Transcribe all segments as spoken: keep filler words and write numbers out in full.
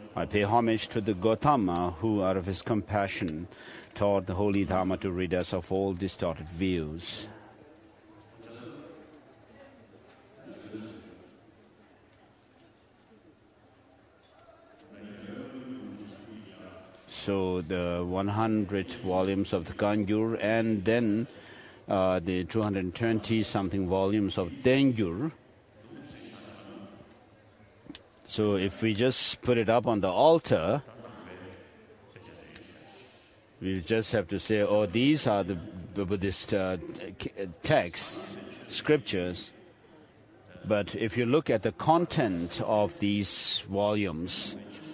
I pay homage to the Gautama who, out of his compassion, taught the holy Dharma to rid us of all distorted views. So the one hundred volumes of the Kangyur and then uh, the two hundred twenty something volumes of Tengyur. So if we just put it up on the altar, we just have to say, oh, these are the Buddhist uh, texts, scriptures. But if you look at the content of these volumes,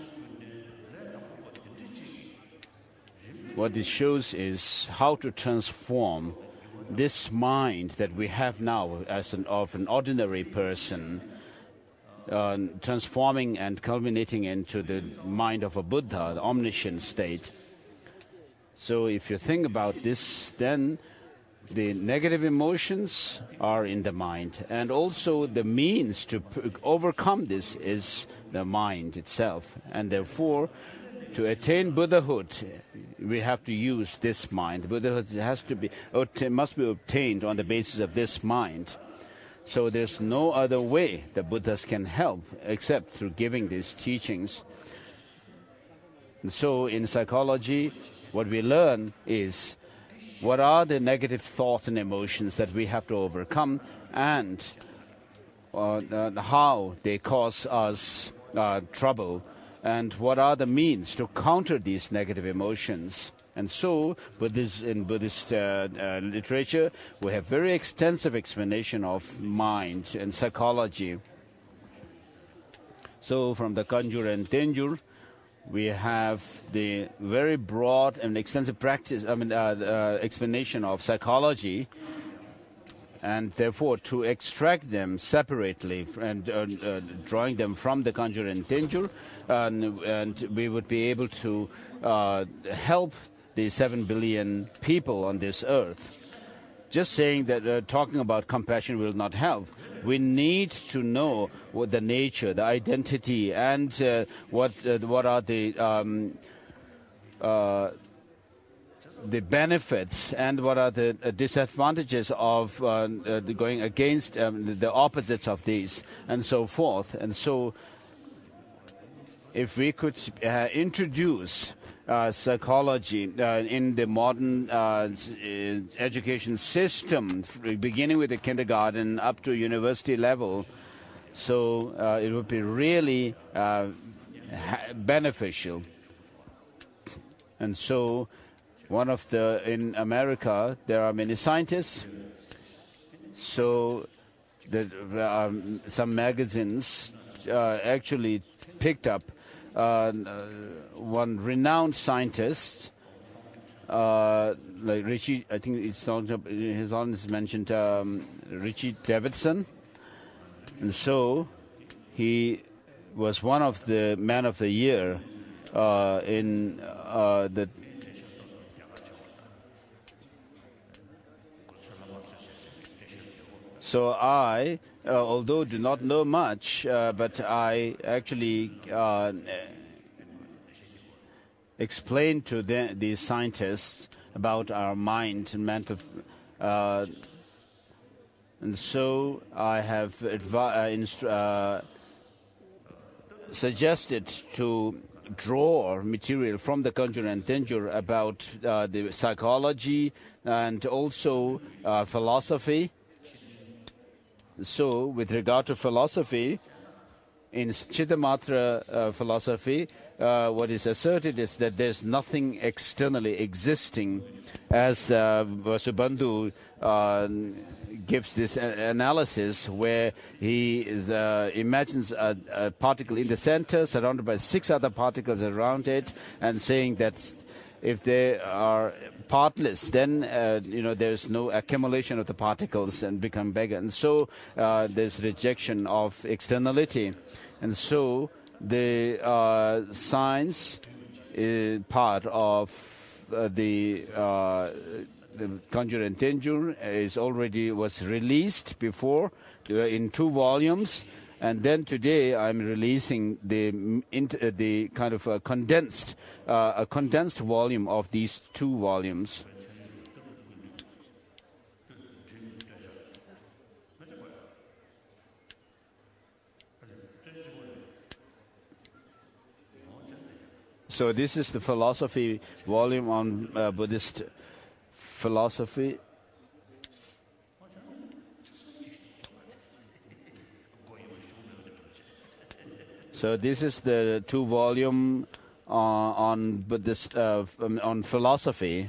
what it shows is how to transform this mind that we have now as an, of an ordinary person, uh, transforming and culminating into the mind of a Buddha, the omniscient state. So if you think about this, then the negative emotions are in the mind. And also the means to p- overcome this is the mind itself. And therefore, to attain Buddhahood, we have to use this mind. Buddhahood has to be, must be obtained on the basis of this mind. So there's no other way the Buddhas can help except through giving these teachings. And so in psychology, what we learn is what are the negative thoughts and emotions that we have to overcome, and uh, uh, how they cause us uh, trouble, and what are the means to counter these negative emotions. And so, Buddhist, in Buddhist uh, uh, literature, we have very extensive explanation of mind and psychology. So from the Kangyur and Tengyur, we have the very broad and extensive practice, I mean, uh, uh, explanation of psychology, and therefore to extract them separately and uh, uh, drawing them from the Kangyur and Tengyur, and, and we would be able to uh, help the seven billion people on this earth. Just saying that uh, talking about compassion will not help. We need to know what the nature, the identity, and uh, what uh, what are the um, uh, the benefits and what are the uh, disadvantages of uh, uh, the going against um, the opposites of these, and so forth. And so, if we could uh, introduce Uh, psychology uh, in the modern uh, education system, beginning with the kindergarten up to university level, so uh, it would be really uh, ha- beneficial. And so, one of the in America there are many scientists. So, that um, some magazines uh, actually picked up Uh, one renowned scientist, uh, like Richie, I think it's not, his name is mentioned, um, Richie Davidson. And so he was one of the Man of the Year uh, in uh, the So I, uh, although do not know much, uh, but I actually uh, explain to the, these scientists about our mind and mental. Uh, and so I have advi- uh, inst- uh, suggested to draw material from the Kangyur and Tengyur about uh, the psychology and also uh, philosophy. So, with regard to philosophy, in Chittamatra uh, philosophy, uh, what is asserted is that there's nothing externally existing, as uh, Vasubandhu uh, gives this a- analysis where he uh, imagines a, a particle in the center surrounded by six other particles around it, and saying that if they are partless, then uh, you know there's no accumulation of the particles and become bigger. And so uh, there's rejection of externality. And so the uh, science is part of uh, the uh, the Kangyur and Tengyur is already was released before uh, in two volumes. And then today I'm releasing the uh, the kind of a condensed uh, a condensed volume of these two volumes. So this is the philosophy volume on uh, Buddhist philosophy. So this is the two volume uh, on Buddhist uh, on philosophy.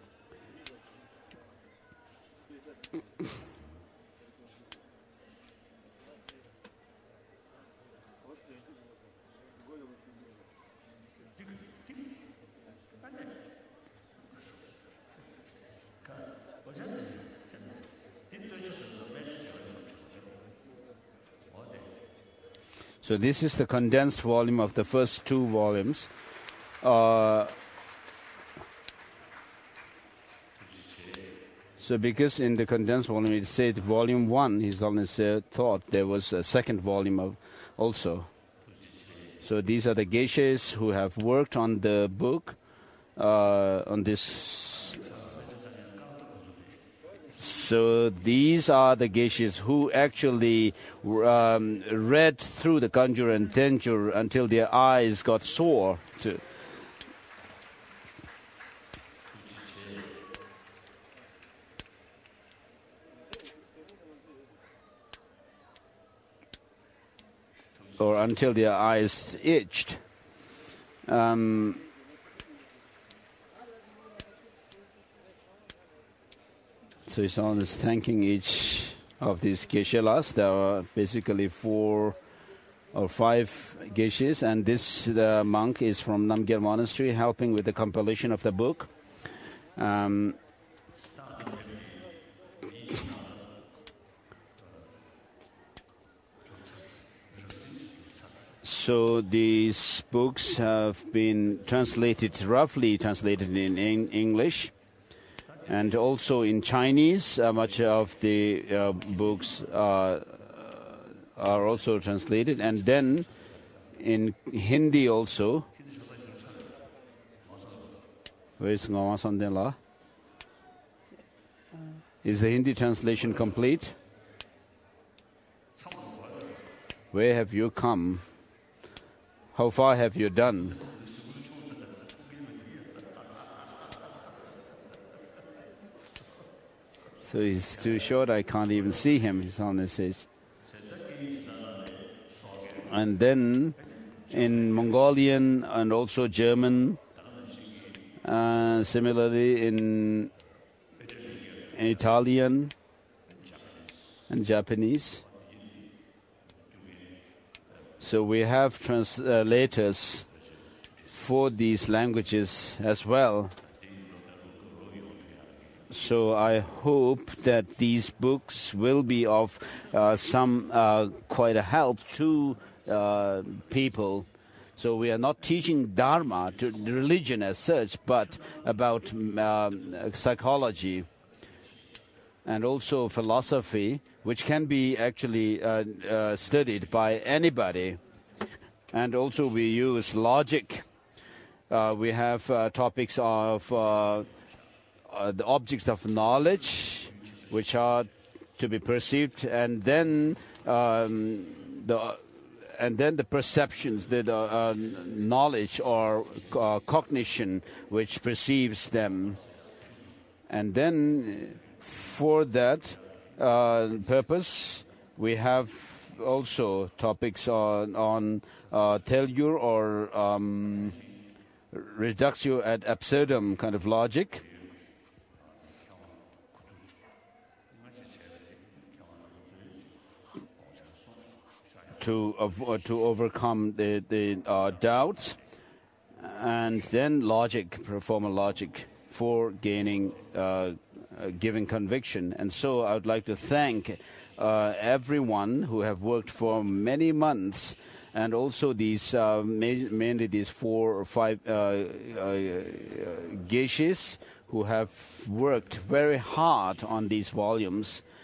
So this is the condensed volume of the first two volumes. Uh, so because in the condensed volume it said volume one, he's always uh, thought there was a second volume of also. So these are the geishas who have worked on the book, uh, on this. So these are the geishas who actually um, read through the Kanjur and Tenjur until their eyes got sore. To or until their eyes itched. Um, So he's always thanking each of these geishalas. There are basically four or five geishas, and this the monk is from Namgyal Monastery, helping with the compilation of the book. Um, so these books have been translated, roughly translated in, in English. And also in Chinese, uh, much of the uh, books uh, are also translated. And then in Hindi also. Where is Ngama Sandela? Is the Hindi translation complete? Where have you come? How far have you done? So he's too short, I can't even see him, his Holiness says. And then in Mongolian and also German, uh, similarly in, in Italian and Japanese. So we have translators for these languages as well. So I hope that these books will be of uh, some uh, quite a help to uh, people. So we are not teaching Dharma, to religion as such, but about um, psychology and also philosophy, which can be actually uh, uh, studied by anybody. And also we use logic. Uh, we have uh, topics of uh, Uh, the objects of knowledge, which are to be perceived, and then um, the and then the perceptions, the, the uh, knowledge or uh, cognition, which perceives them, and then for that uh, purpose, we have also topics on on uh, Tellur or um, reductio ad absurdum kind of logic. To uh, to overcome the the uh, doubts, and then logic, perform a logic for gaining, uh, uh, giving conviction. And so I would like to thank uh, everyone who have worked for many months, and also these uh, ma- mainly these four or five uh, uh, geishas who have worked very hard on these volumes.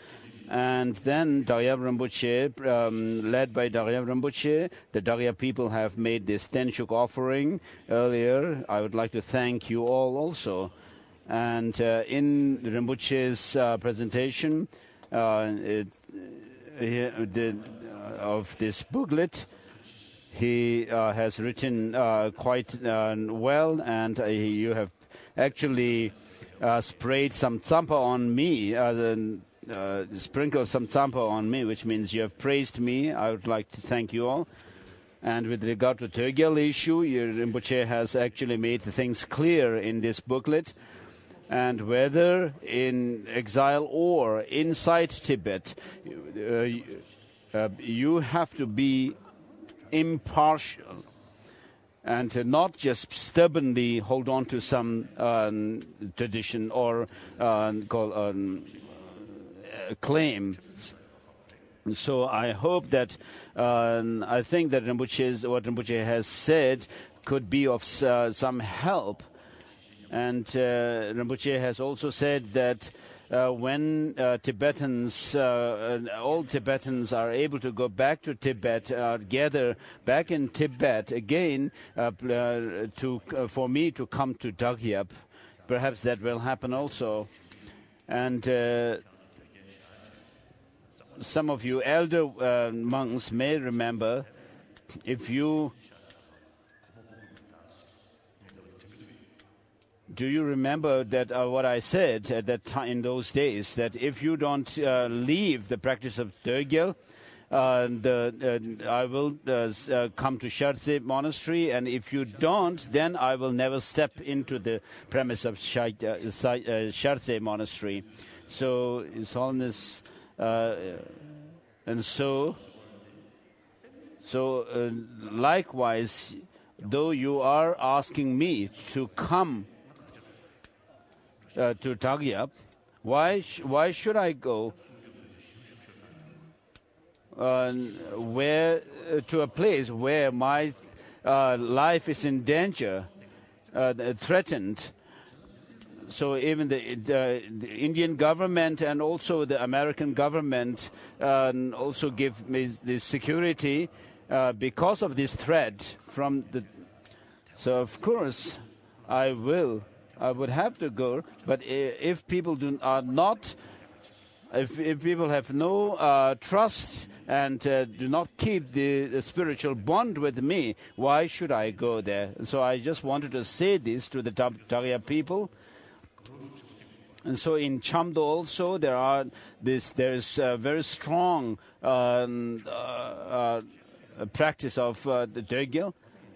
And then Dagyab Rinpoche, um, led by Dagyab Rinpoche, the Dagya people have made this Tenshuk offering earlier. I would like to thank you all also. And uh, in Rinpoche's uh, presentation uh, it, uh, the, uh, of this booklet, he uh, has written uh, quite uh, well, and uh, you have actually uh, sprayed some tsampa on me, uh, the, uh, sprinkled some tsampa on me, which means you have praised me. I would like to thank you all. And with regard to Tergyal issue, Rinpoche has actually made the things clear in this booklet. And whether in exile or inside Tibet, uh, uh, you have to be impartial and uh, not just stubbornly hold on to some um, tradition or uh, call, um, uh, claim. So I hope that uh, I think that Rinpoche's, what Rinpoche has said could be of uh, some help. And uh, Rinpoche has also said that uh, when uh, Tibetans, uh, all Tibetans are able to go back to Tibet, uh, gather back in Tibet again, uh, to uh, for me to come to Dagyab. Perhaps that will happen also. And uh, some of you elder uh, monks may remember, if you Do you remember that uh, what I said at that time in those days, that if you don't uh, leave the practice of Tergyal, uh, the, uh, I will uh, uh, come to Shartse monastery, and if you don't, then I will never step into the premise of Shartse monastery. So His Holiness, uh, and so, so uh, likewise, though you are asking me to come Uh, to Dagyab, why sh- why should I go uh, where uh, to a place where my uh, life is in danger, uh, threatened? So even the, the, the Indian government and also the American government uh, also give me the security uh, because of this threat from the. So of course I will. I would have to go, but if people do, are not, if, if people have no uh, trust and uh, do not keep the, the spiritual bond with me, why should I go there? So I just wanted to say this to the Dagya people. And so in Chamdo also there are this there is a very strong um, uh, uh, practice of uh, the Tergyal.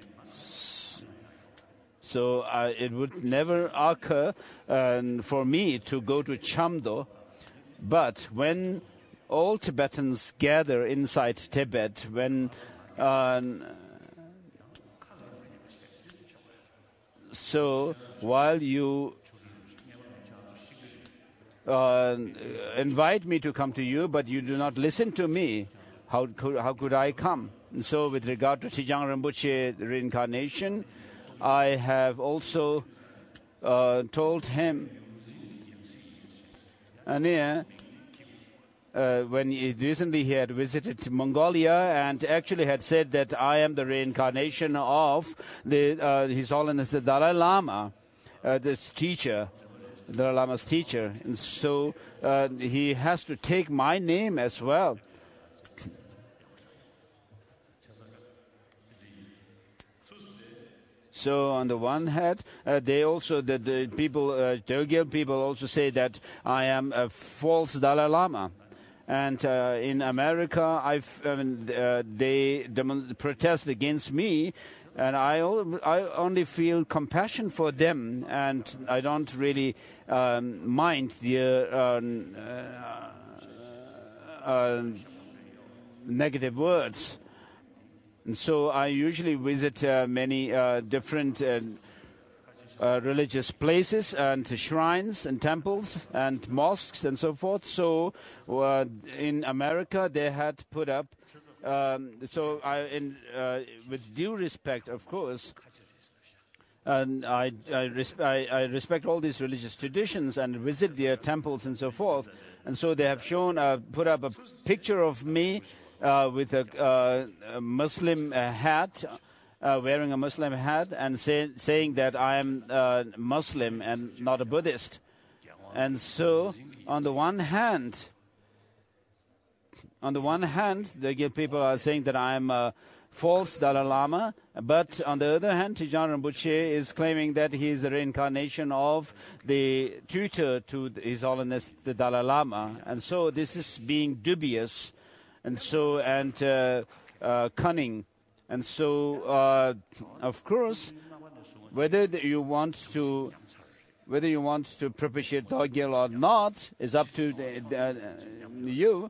So uh, it would never occur uh, for me to go to Chamdo. But when all Tibetans gather inside Tibet, when uh, so while you uh, invite me to come to you, but you do not listen to me, how could, how could I come? And so with regard to Trijang Rinpoche reincarnation, I have also uh, told him, and yeah, uh, when he, recently he had visited Mongolia and actually had said that I am the reincarnation of the uh, His Holiness the Dalai Lama, uh, this teacher, Dalai Lama's teacher, and so uh, he has to take my name as well. So on the one hand, uh, they also the, the people, uh, Tergyal people also say that I am a false Dalai Lama, and uh, in America, I've I mean, uh, they dem- protest against me, and I I only feel compassion for them, and I don't really um, mind the uh, uh, uh, negative words. And so I usually visit uh, many uh, different uh, uh, religious places and shrines and temples and mosques and so forth. So uh, in America they had put up. Um, so I, in, uh, with due respect, of course, And I, I, res- I, I respect all these religious traditions and visit their temples and so forth. And so they have shown, uh, put up a picture of me uh, with a, uh, a Muslim uh, hat, uh, wearing a Muslim hat, and say, saying that I am uh, Muslim and not a Buddhist. And so, on the one hand, on the one hand, the people are saying that I am a false Dalai Lama, but on the other hand, Trijang Rinpoche is claiming that he is the reincarnation of the tutor to His Holiness the Dalai Lama, and so this is being dubious, and so and uh, uh, cunning, and so uh, of course, whether you want to. Whether you want to propitiate Dorgyal or not is up to the, the, uh, you.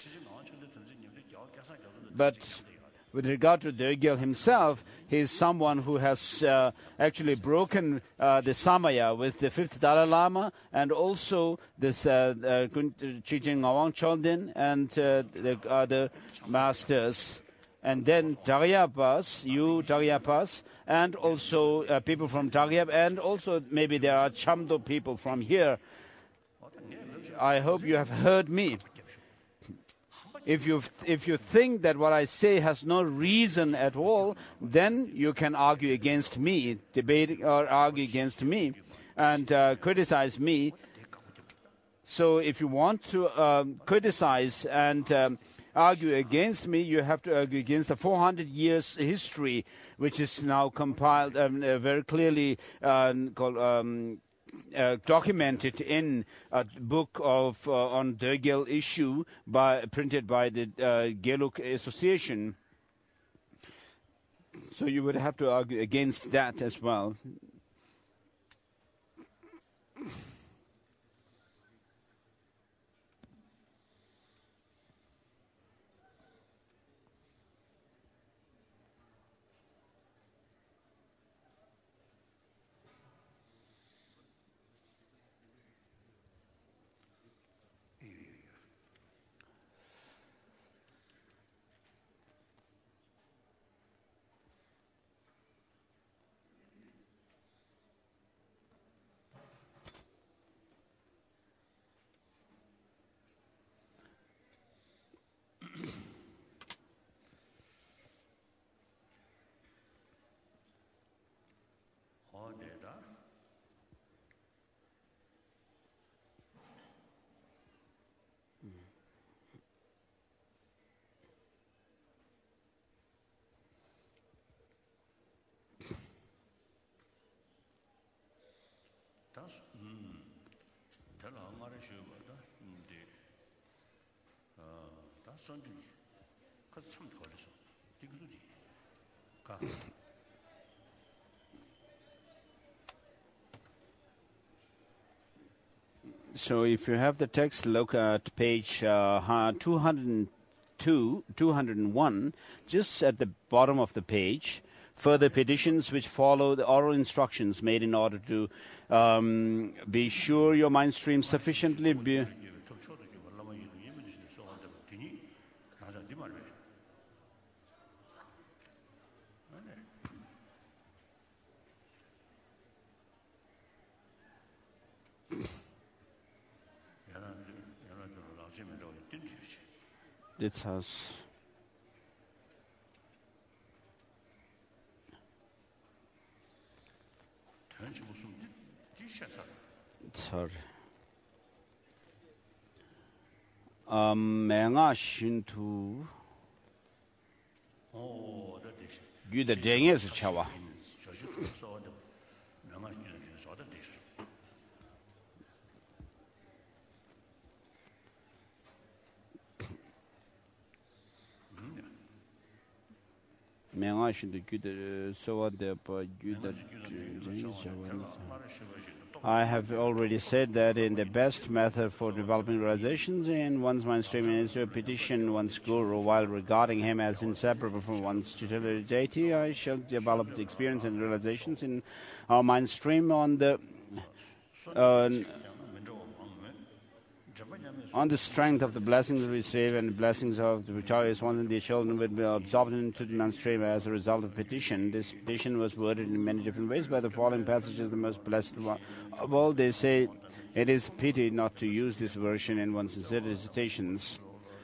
But with regard to Dorgyal himself, he is someone who has uh, actually broken uh, the Samaya with the fifth Dalai Lama and also this uh, uh, Chijin Ngawang Choldin and uh, the other masters. And then Daryapas, you Daryapas, and also uh, people from Daryap, and also maybe there are Chamdo people from here. I hope you have heard me. If you if you think that what I say has no reason at all, then you can argue against me, debate or argue against me, and uh, criticize me. So if you want to um, criticize and um, argue against me, you have to argue against the four hundred years history, which is now compiled um, uh, very clearly uh, called, um, uh, documented in a book of uh, on Dorgyal issue by printed by the uh, Geluk Association. So you would have to argue against that as well. So if you have the text, look at page uh, two hundred two, two hundred one, just at the bottom of the page. Further petitions which follow the oral instructions made in order to um, be sure your mind stream sufficiently be This has sorry. Um, Menga Shintu Guda Denges Chawa. Menga Shintu Guda Soa de Guda Denges. I have already said that in the best method for developing realizations in one's mind stream is to petition one's guru while regarding him as inseparable from one's tutelary deity. I shall develop the experience and realizations in our mind stream on the uh, On the strength of the blessings we receive and the blessings of the victorious ones and their children will be absorbed into the mainstream as a result of petition. This petition was worded in many different ways by the following passages. The most blessed one of all, they say, it is pity not to use this version in one's recitations.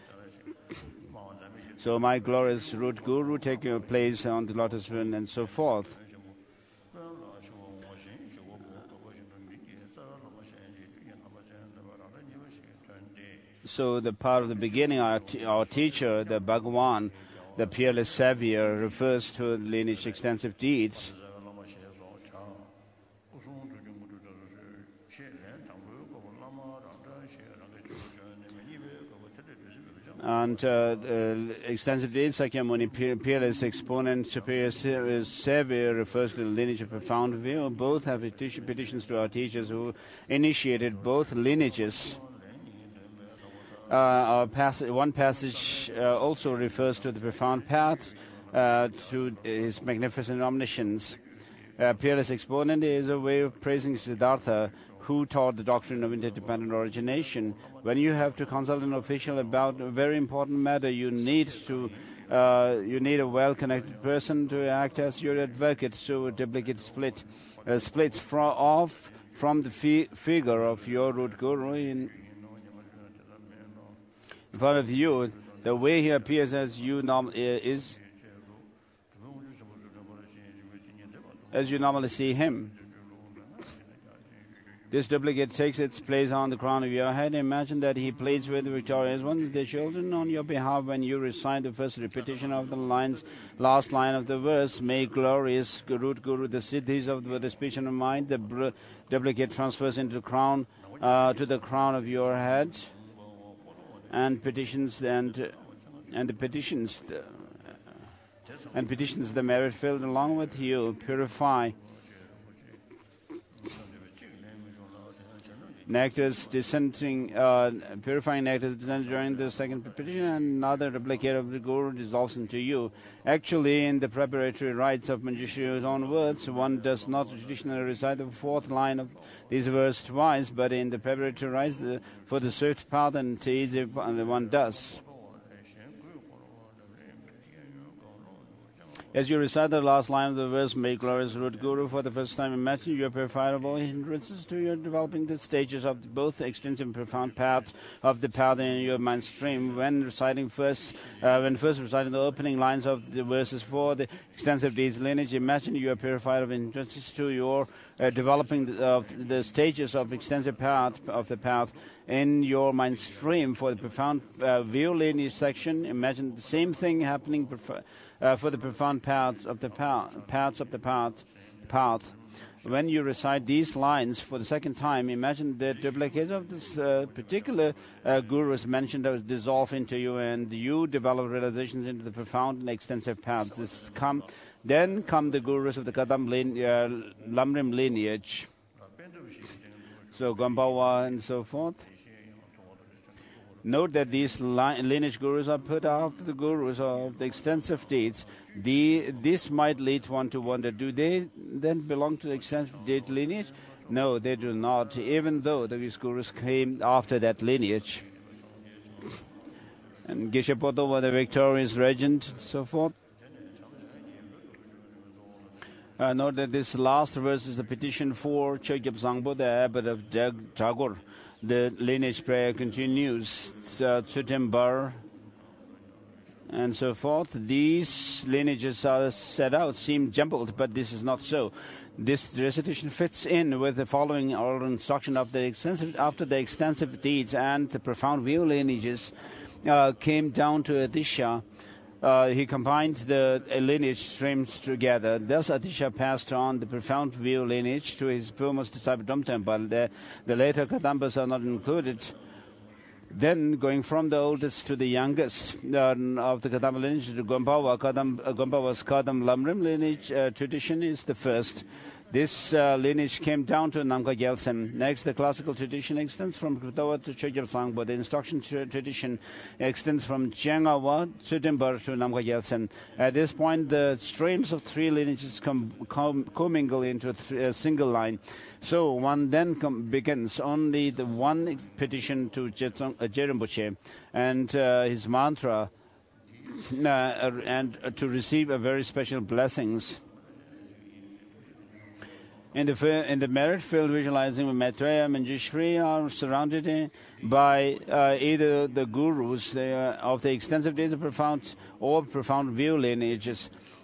So my glorious root guru, take your place on the lotus wind and so forth. So the part of the beginning, our, t- our teacher, the Bhagavan, the peerless savior, refers to the lineage extensive deeds. And uh, uh, extensive deeds, Sakyamuni, peerless exponent, superior savior, refers to the lineage of profound view. Both have petition, petitions to our teachers who initiated both lineages. Uh, our passage, one passage uh, also refers to the profound path uh, to his magnificent omniscience. Uh, peerless exponent is a way of praising Siddhartha, who taught the doctrine of interdependent origination. When you have to consult an official about a very important matter, you need to uh, you need a well-connected person to act as your advocate. So a duplicate split uh, splits fro- off from the fi- figure of your root guru in In front of you, the way he appears as you norm- is as you normally see him. This duplicate takes its place on the crown of your head. Imagine that he pleads with the victorious ones, the children, on your behalf when you recite the first repetition of the lines, last line of the verse. May glorious root guru, the siddhis of the speech and the mind, the br- duplicate transfers into the crown, uh, to the crown of your head. And petitions and and the petitions the, and petitions the merit filled along with you purify nectars descending uh, purifying nectars descend during the second petition, and another replicate of the guru dissolves into you. Actually, in the preparatory rites of Manjushriyu's own words, one does not traditionally recite the fourth line of these verses twice, but in the preparatory rites the, for the swift path and easy one does. As you recite the last line of the verse, may glorious root guru, for the first time imagine you are purified of all hindrances to your developing the stages of both extensive and profound paths of the path in your mind stream. When reciting first, uh, when first reciting the opening lines of the verses for the extensive deeds lineage, imagine you are purified of hindrances to your uh, developing the, uh, the stages of extensive path of the path in your mind stream. For the profound uh, view lineage section, imagine the same thing happening. Prefer- Uh, for the profound paths of the path, paths of the path, path. When you recite these lines for the second time, imagine the duplicates of this uh, particular uh, guru is mentioned as dissolve into you, and you develop realizations into the profound and extensive path. This come, then come the gurus of the Kadam line, uh, Lamrim lineage, so Gombawa and so forth. Note that these lineage gurus are put after the gurus of the extensive deeds. The, this might lead one to wonder, do they then belong to the extensive deed lineage? No, they do not, even though these gurus came after that lineage. And Geshe-Poto was the victorious regent and so forth. Uh, note that this last verse is a petition for Chogyap Sangpo, the abbot of Jagur. The lineage prayer continues, uh, Tsutimbar, and so forth. These lineages are set out, seem jumbled, but this is not so. This recitation fits in with the following oral instruction of the extensive, after the extensive deeds and the profound view lineages uh, came down to Adisha. Uh, he combined the uh, lineage streams together. Thus, Adisha passed on the profound view lineage to his foremost disciple Domtempa. The, the later Kadambas are not included. Then, going from the oldest to the youngest uh, of the Kadamba lineage, the Gompawa, Kadam, uh, Gompawa's Kadam Lamrim lineage uh, tradition is the first. This uh, lineage came down to Namkha Gyaltsem. Next, the classical tradition extends from Kritawa to Chogyam Sangpo. The instruction tra- tradition extends from Chiangawa, Tsutimbar to Namkha Gyaltsem. At this point, the streams of three lineages com- com- commingle into th- a single line. So one then com- begins only the one petition to Jetong- uh, Jerimpoche and uh, his mantra, uh, and uh, to receive a very special blessings. In the in the merit field, visualizing Maitreya and Manjushri are surrounded by uh, either the gurus they, uh, of the extensive days of profound or profound view lineages.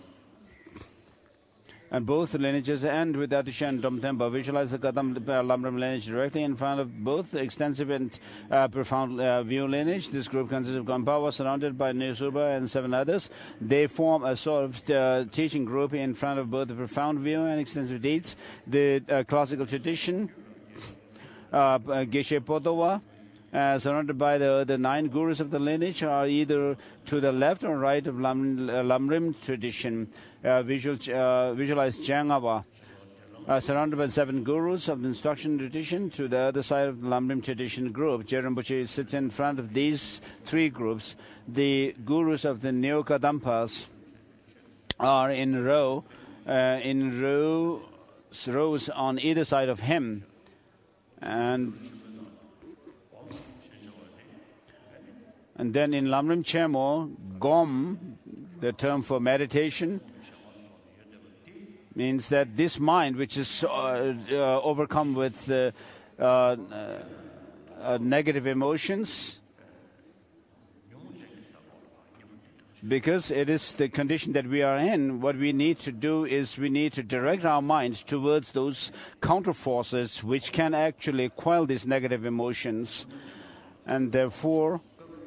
And both lineages end with Atisha and Domtempa. Visualize the Kadam Lamrim lineage directly in front of both extensive and uh, profound uh, view lineage. This group consists of Gompawa surrounded by Nisuba and seven others. They form a sort of uh, teaching group in front of both the profound view and extensive deeds. The uh, classical tradition, uh, Geshe Potowa, Uh, surrounded by the, the nine gurus of the lineage, are either to the left or right of Lam, uh, Lamrim tradition. Uh, visual, uh, visualize Jangawa, uh, surrounded by seven gurus of the instruction tradition to the other side of the Lamrim tradition group. Jerimpoche sits in front of these three groups. The gurus of the Neo-Kadampas are in row, uh, in row, rows on either side of him. And And then in Lamrim Chemo, Gom, the term for meditation, means that this mind, which is uh, uh, overcome with uh, uh, uh, negative emotions, because it is the condition that we are in, what we need to do is we need to direct our minds towards those counter forces which can actually quell these negative emotions. And therefore,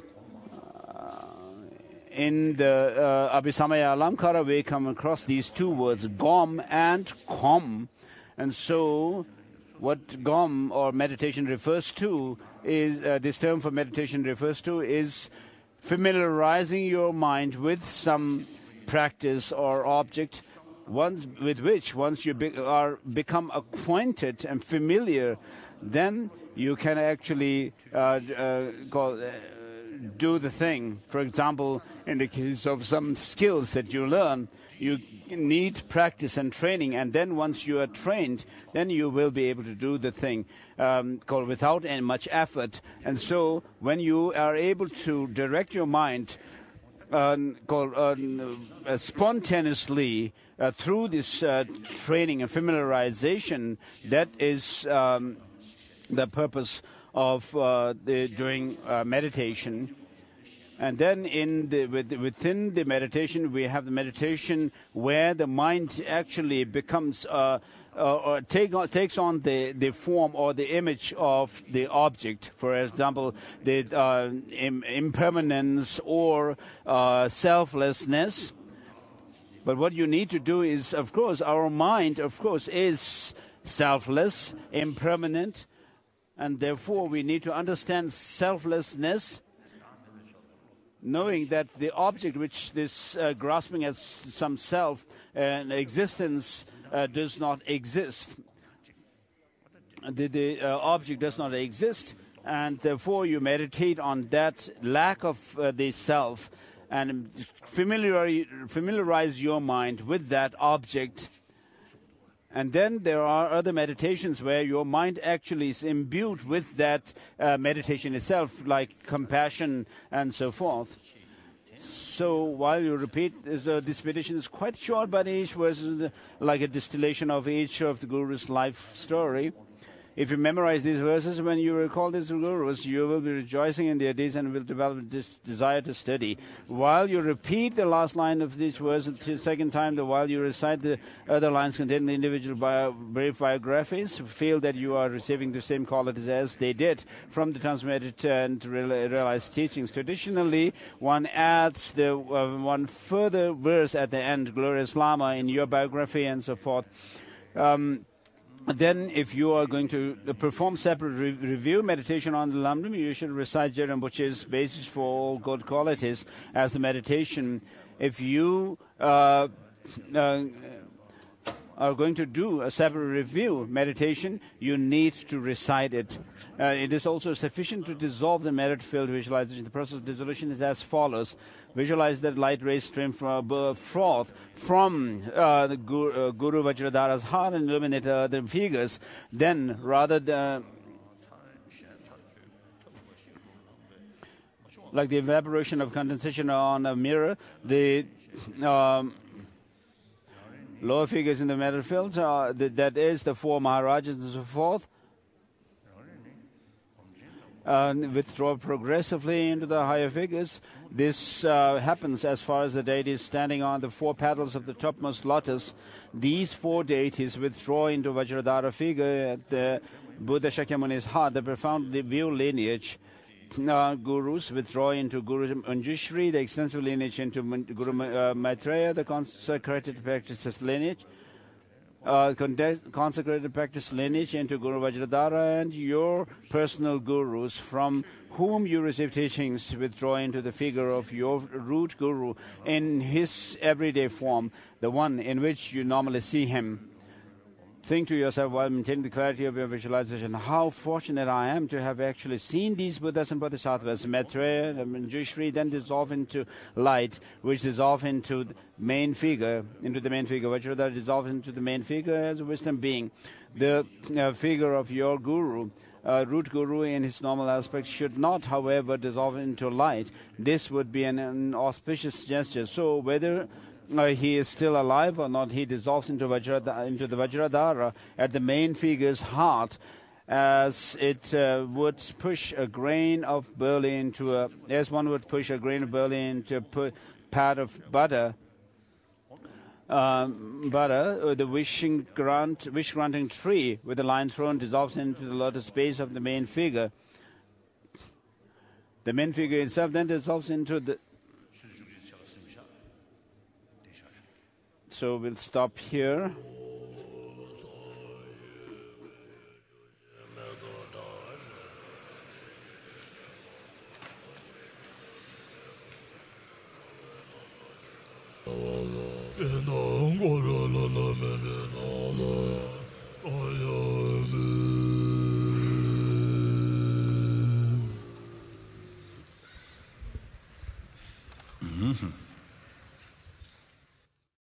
in the uh, Abhisamaya Alamkara, we come across these two words, Gom and Kom. And so, what Gom or meditation refers to is, uh, this term for meditation refers to is familiarizing your mind with some practice or object, once with which, once you be, are become acquainted and familiar, then you can actually uh, uh, call. Uh, do the thing. For example, in the case of some skills that you learn, you need practice and training, and then once you are trained, then you will be able to do the thing um, called without any much effort. And so when you are able to direct your mind uh, called uh, uh, spontaneously uh, through this uh, training and familiarization, that is um, the purpose of uh, the, doing uh, meditation. And then in the, with, within the meditation, we have the meditation where the mind actually becomes, uh, uh, or take on, takes on the, the form or the image of the object. For example, the uh, im- impermanence or uh, selflessness. But what you need to do is, of course, our mind, of course, is selfless, impermanent, and therefore we need to understand selflessness, knowing that the object which this uh, grasping at some self and existence uh, does not exist. The, the uh, object does not exist, and therefore you meditate on that lack of uh, the self and familiarize, familiarize your mind with that object. And then there are other meditations where your mind actually is imbued with that uh, meditation itself, like compassion and so forth. So while you repeat, this, uh, this meditation is quite short, but each verse is like a distillation of each of the Guru's life story. If you memorize these verses, when you recall these gurus, you will be rejoicing in their deeds and will develop this desire to study. While you repeat the last line of this verse the second time, the while you recite the other lines containing the individual bio, brief biographies, feel that you are receiving the same qualities as they did from the transmitted and realized teachings. Traditionally, one adds the uh, one further verse at the end, Glorious Lama, in your biography and so forth. Um, Then, if you are going to perform separate re- review meditation on the Lamrim, you should recite Jerimpoche's basis for all good qualities as the meditation. If you uh, uh, are going to do a separate review meditation, you need to recite it. Uh, it is also sufficient to dissolve the merit-filled visualization. The process of dissolution is as follows. Visualize that light rays stream from, uh, forth from uh, the Guru, uh, Guru Vajradhara's heart and illuminate uh, the figures. Then, rather than like the evaporation of condensation on a mirror, the um, lower figures in the metal fields, uh, the, that is the four Maharajas and so forth, uh, withdraw progressively into the higher figures. This uh, happens as far as the deity is standing on the four petals of the topmost lotus. These four deities withdraw into Vajradhara figure at the Buddha Shakyamuni's heart, the profound view lineage. Uh, gurus withdraw into Guru Manjushri, the extensive lineage into Guru uh, Maitreya, the consecrated practices lineage, uh, consecrated practice lineage into Guru Vajradhara, and your personal gurus from whom you receive teachings withdraw into the figure of your root guru in his everyday form, the one in which you normally see him. Think to yourself while maintaining the clarity of your visualization, how fortunate I am to have actually seen these Buddhas and Bodhisattvas, Maitreya and Manjushri, then dissolve into light, which dissolve into the main figure, into the main figure, Vajradhara dissolve into the main figure as a wisdom being. The uh, figure of your guru, uh, root guru in his normal aspect, should not, however, dissolve into light. This would be an, an auspicious gesture. So whether Uh, he is still alive or not, he dissolves into, Vajradhara, into the Vajradhara at the main figure's heart, as it uh, would push a grain of barley into a, as one would push a grain of barley into a pu- pat of butter. Um, butter, uh, the wishing grant, wish granting tree with the line thrown dissolves into the lotus base of the main figure. The main figure itself then dissolves into the. So we'll stop here. Mm-hmm.